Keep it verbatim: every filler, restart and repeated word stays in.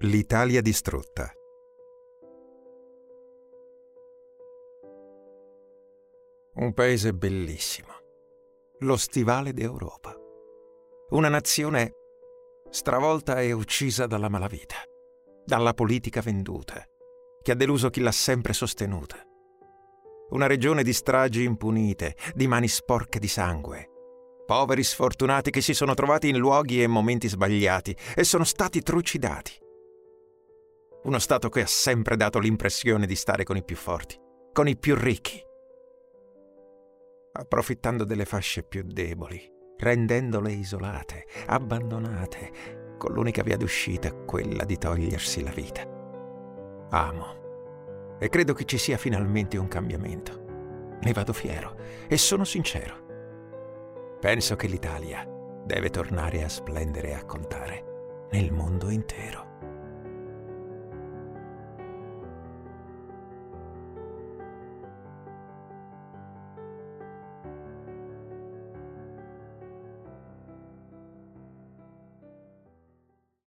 L'Italia distrutta. Un paese bellissimo, lo stivale d'Europa. Una nazione stravolta e uccisa dalla malavita, dalla politica venduta, che ha deluso chi l'ha sempre sostenuta. Una regione di stragi impunite, di mani sporche di sangue. Poveri sfortunati che si sono trovati in luoghi e momenti sbagliati e sono stati trucidati. Uno Stato che ha sempre dato l'impressione di stare con i più forti, con i più ricchi, approfittando delle fasce più deboli, rendendole isolate, abbandonate, con l'unica via d'uscita quella di togliersi la vita. Amo e credo che ci sia finalmente un cambiamento. Ne vado fiero e sono sincero. Penso che l'Italia deve tornare a splendere e a contare nel mondo intero.